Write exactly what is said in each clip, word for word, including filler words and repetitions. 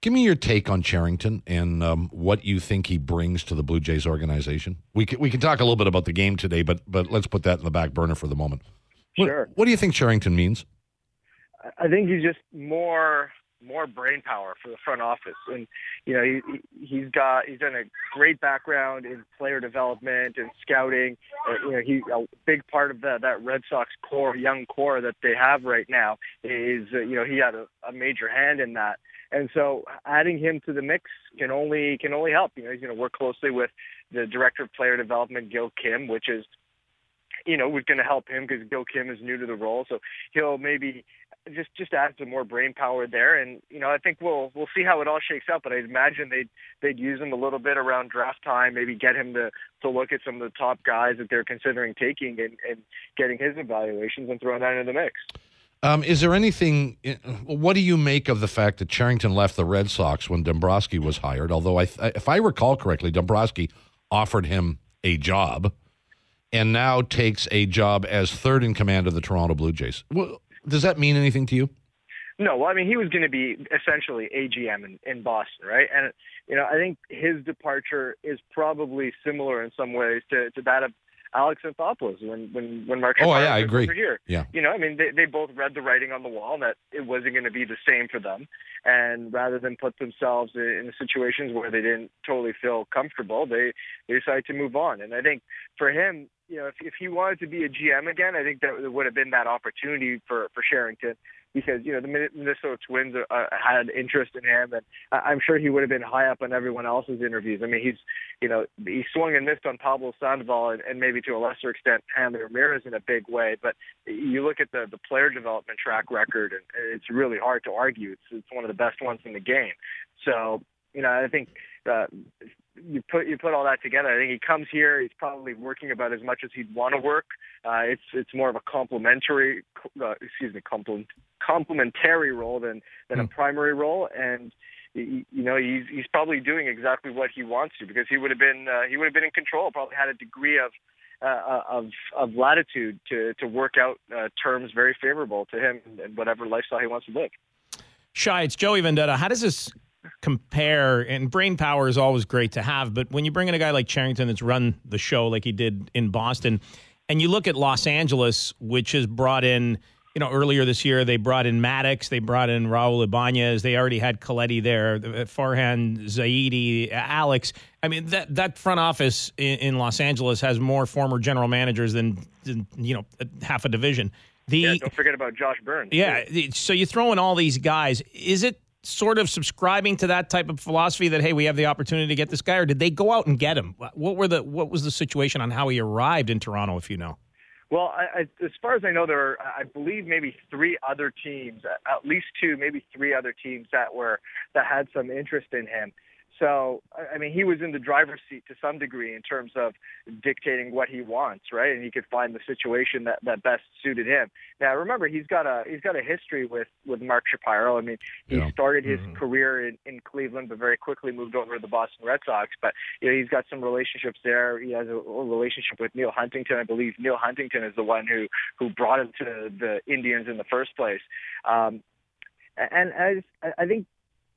Give me your take on Cherington and um, what you think he brings to the Blue Jays organization. We can, we can talk a little bit about the game today, but but let's put that in the back burner for the moment. Sure. What, what do you think Cherington means? I think he's just more more brain power for the front office, and you know he he's got he's done a great background in player development and scouting. Uh, you know he's a big part of that that Red Sox core, young core that they have right now is uh, you know he had a, a major hand in that, and so adding him to the mix can only can only help. You know he's going to work closely with the director of player development, Gil Kim, which is you know, was going to help him because Gil Kim is new to the role. So he'll maybe just just add some more brain power there. And, you know, I think we'll we'll see how it all shakes out. But I'd imagine they'd, they'd use him a little bit around draft time, maybe get him to, to look at some of the top guys that they're considering taking and, and getting his evaluations and throwing that into the mix. Um, is there anything – what do you make of the fact that Cherington left the Red Sox when Dombrowski was hired? Although, I, if I recall correctly, Dombrowski offered him a job and now takes a job as third in command of the Toronto Blue Jays. Well, does that mean anything to you? No, well, I mean, he was going to be essentially A G M in, in Boston, right? And, you know, I think his departure is probably similar in some ways to, to that of Alex Anthopoulos when, when, when Mark Oh, Shapiro yeah, I took agree. over here. Yeah. You know, I mean, they, they both read the writing on the wall that it wasn't going to be the same for them. And rather than put themselves in situations where they didn't totally feel comfortable, they, they decided to move on. And I think for him, you know, if, if he wanted to be a G M again, I think that would have been that opportunity for, for Cherington because, you know, the Minnesota Twins uh, had interest in him, and I'm sure he would have been high up on everyone else's interviews. I mean, he's, you know, he swung and missed on Pablo Sandoval and, and maybe to a lesser extent Hanley Ramirez in a big way, but you look at the, the player development track record, and it's really hard to argue. It's, it's one of the best ones in the game. So, you know, I think uh, you put you put all that together. I think he comes here. He's probably working about as much as he'd want to work. Uh, it's it's more of a complementary, uh, excuse me, complement, complementary role than than mm. a primary role. And you know, he's he's probably doing exactly what he wants to because he would have been uh, he would have been in control. Probably had a degree of uh, of of latitude to to work out uh, terms very favorable to him and whatever lifestyle he wants to live. Shai, it's Joey Vendetta. How does this compare? And brain power is always great to have, but when you bring in a guy like Cherington that's run the show like he did in Boston, and you look at Los Angeles, which has brought in, you know, earlier this year, they brought in Maddox, they brought in Raul Ibanez, they already had Coletti there, Farhan Zaidi, Alex. I mean, that that front office in, in Los Angeles has more former general managers than, than you know, half a division. The, yeah, don't forget about Josh Byrne. Yeah, so you throw in all these guys. Is it sort of subscribing to that type of philosophy that, hey, we have the opportunity to get this guy, or did they go out and get him? What were the what was the situation on how he arrived in Toronto, if you know? Well, I, I, as far as I know, there are, I believe, maybe three other teams, at least two, maybe three other teams that were that had some interest in him. So, I mean, he was in the driver's seat to some degree in terms of dictating what he wants, right? And he could find the situation that, that best suited him. Now, remember, he's got a he's got a history with, with Mark Shapiro. I mean, he yeah. started his mm-hmm. career in, in Cleveland, but very quickly moved over to the Boston Red Sox. But you know, he's got some relationships there. He has a, a relationship with Neil Huntington. I believe Neil Huntington is the one who, who brought him to the Indians in the first place. Um, and as I think,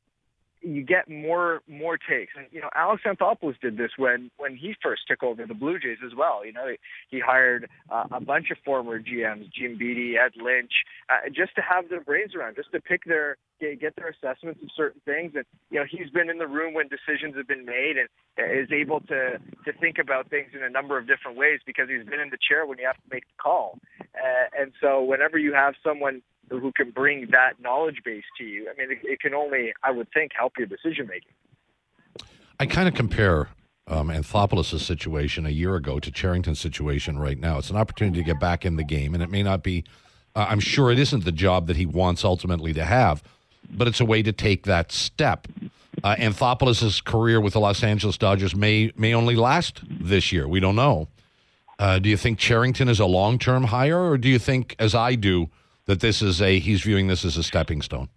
you get more more takes. And, you know, Alex Anthopoulos did this when, when he first took over the Blue Jays as well. You know, he, he hired uh, a bunch of former G Ms, Jim Beattie, Ed Lynch, uh, just to have their brains around, just to pick their, get, get their assessments of certain things. And, you know, he's been in the room when decisions have been made and is able to, to think about things in a number of different ways because he's been in the chair when you have to make the call. Uh, and so whenever you have someone who can bring that knowledge base to you, I mean, it, it can only, I would think, help your decision-making. I kind of compare um, Anthopoulos' situation a year ago to Cherington's situation right now. It's an opportunity to get back in the game, and it may not be, uh, I'm sure it isn't the job that he wants ultimately to have, but it's a way to take that step. Uh, Anthopoulos' career with the Los Angeles Dodgers may may only last this year. We don't know. Uh, do you think Cherington is a long-term hire, or do you think, as I do, that this is a, he's viewing this as a stepping stone?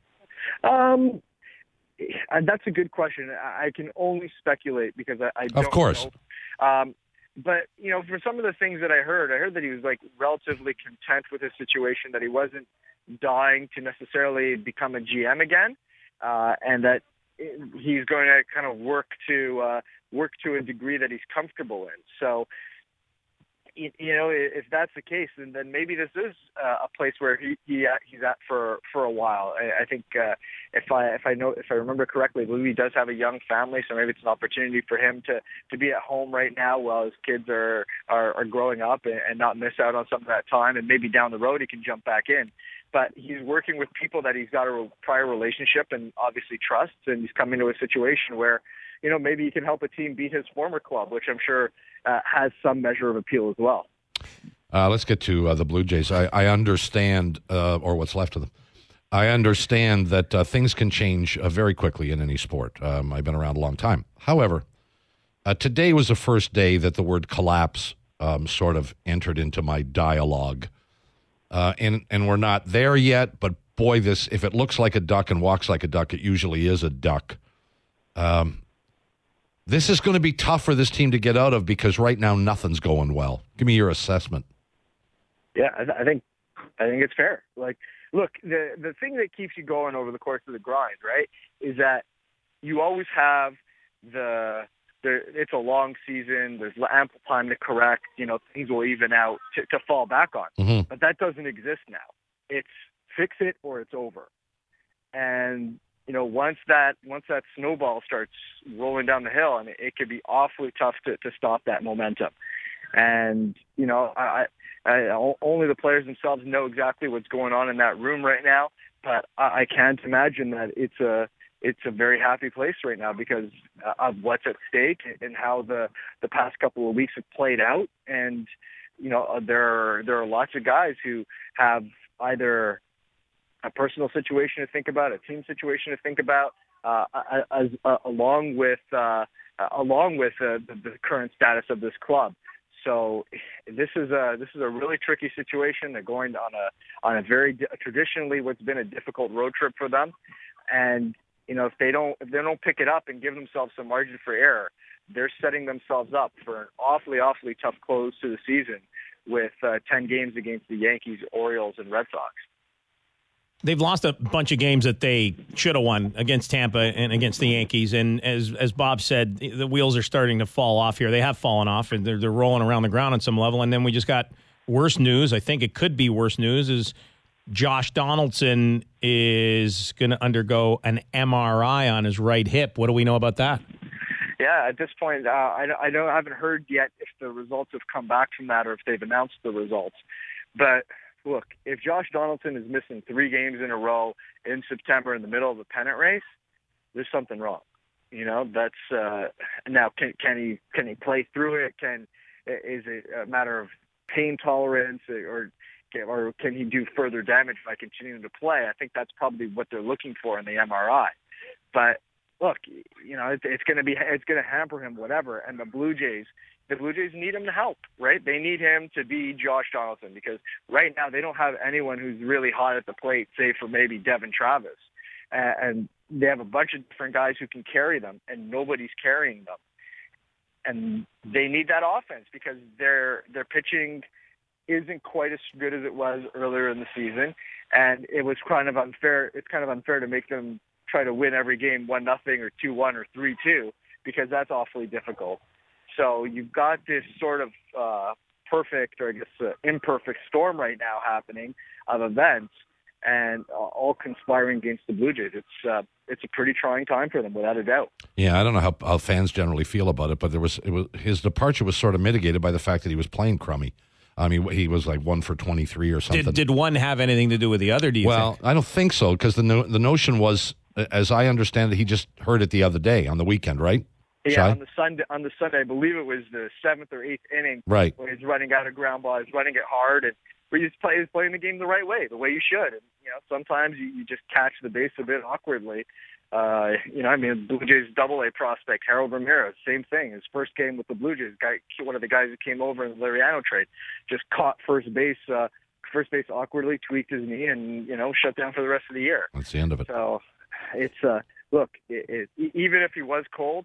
Um, that's a good question. I can only speculate because I, I don't Of course. know. Um, but, you know, for some of the things that I heard, I heard that he was, like, relatively content with his situation, that he wasn't dying to necessarily become a G M again, uh, and that he's going to kind of work to uh, work to a degree that he's comfortable in. So, you, you know, if that's the case, then, then maybe this is uh, a place where he, he uh, he's at for for a while. I, I think uh, if I if I know if I remember correctly, Louis does have a young family, so maybe it's an opportunity for him to, to be at home right now while his kids are are, are growing up and, and not miss out on some of that time, and maybe down the road he can jump back in. But he's working with people that he's got a prior relationship and obviously trusts, and he's coming to a situation where, you know, maybe he can help a team beat his former club, which I'm sure uh, has some measure of appeal as well. Uh, let's get to uh, the Blue Jays. I, I understand, uh, or what's left of them. I understand that uh, things can change uh, very quickly in any sport. Um, I've been around a long time. However, uh, today was the first day that the word collapse um, sort of entered into my dialogue. Uh, and, and we're not there yet, but boy, this if it looks like a duck and walks like a duck, it usually is a duck. Um, this is going to be tough for this team to get out of because right now nothing's going well. Give me your assessment. Yeah, I, th- I think I think it's fair. Like, look, the the thing that keeps you going over the course of the grind, right, is that you always have the there. It's a long season. There's ample time to correct. You know, things will even out to, to fall back on. Mm-hmm. But that doesn't exist now. It's fix it or it's over. And you know, once that once that snowball starts rolling down the hill, and it, it could be awfully tough to, to stop that momentum. And you know, I, I only the players themselves know exactly what's going on in that room right now. But I, I can't imagine that it's a it's a very happy place right now because of what's at stake and how the the past couple of weeks have played out. And you know, there are, there are lots of guys who have either a personal situation to think about, a team situation to think about, uh, as, uh, along with uh, along with uh, the, the current status of this club. So this is a this is a really tricky situation. They're going on a on a very traditionally what's been a difficult road trip for them, and you know if they don't if they don't pick it up and give themselves some margin for error, they're setting themselves up for an awfully awfully tough close to the season with uh, ten games against the Yankees, Orioles, and Red Sox. They've lost a bunch of games that they should have won against Tampa and against the Yankees. And as as Bob said, the wheels are starting to fall off here. They have fallen off, and they're, they're rolling around the ground on some level. And then we just got worse news. I think it could be worse news is Josh Donaldson is going to undergo an M R I on his right hip. What do we know about that? Yeah, at this point, uh, I, I, don't, I haven't heard yet if the results have come back from that or if they've announced the results. But look, if Josh Donaldson is missing three games in a row in September in the middle of a pennant race, there's something wrong. You know, that's uh, now can can he can he play through it? Can is it a matter of pain tolerance, or or can he do further damage by continuing to play? I think that's probably what they're looking for in the M R I. But look, you know, it's, it's going to be it's going to hamper him, whatever. And the Blue Jays. The Blue Jays need him to help, right? They need him to be Josh Donaldson because right now they don't have anyone who's really hot at the plate, save for maybe Devin Travis. Uh, and they have a bunch of different guys who can carry them, and nobody's carrying them. And they need that offense because their their pitching isn't quite as good as it was earlier in the season, and it was kind of unfair. It's kind of unfair to make them try to win every game one nothing or two one or three two because that's awfully difficult. So you've got this sort of uh, perfect, or I guess uh, imperfect storm right now happening of events, and uh, all conspiring against the Blue Jays. It's uh, it's a pretty trying time for them, without a doubt. Yeah, I don't know how, how fans generally feel about it, but there was, it was his departure was sort of mitigated by the fact that he was playing crummy. I mean, he was like one for twenty-three or something. Did, did one have anything to do with the other? Do you well, think? I don't think so because the no, the notion was, as I understand it, he just heard it the other day on the weekend, right? Yeah, Shai? on the Sunday, on the Sunday, I believe it was the seventh or eighth inning. Right. When he's running out of ground ball, he's running it hard, and he's, play, he's playing the game the right way, the way you should. And you know, sometimes you, you just catch the base a bit awkwardly. Uh, you know, I mean, Blue Jays Double A prospect Harold Ramirez, same thing. His first game with the Blue Jays, guy, one of the guys who came over in the Liriano trade, just caught first base, uh, first base awkwardly, tweaked his knee, and you know, shut down for the rest of the year. That's the end of it. So, it's uh, look, it, it, even if he was cold.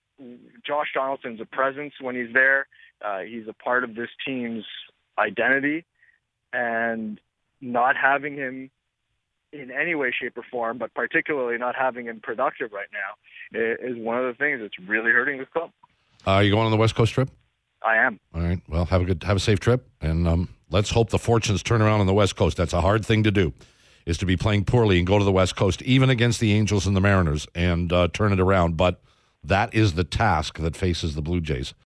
Josh Donaldson's a presence when he's there. Uh, he's a part of this team's identity, and not having him in any way, shape, or form, but particularly not having him productive right now is one of the things that's really hurting this club. Uh, you going on the West Coast trip? I am. All right. Well, have a good, have a safe trip, and um, let's hope the fortunes turn around on the West Coast. That's a hard thing to do, is to be playing poorly and go to the West Coast, even against the Angels and the Mariners, and uh, turn it around. But that is the task that faces the Blue Jays.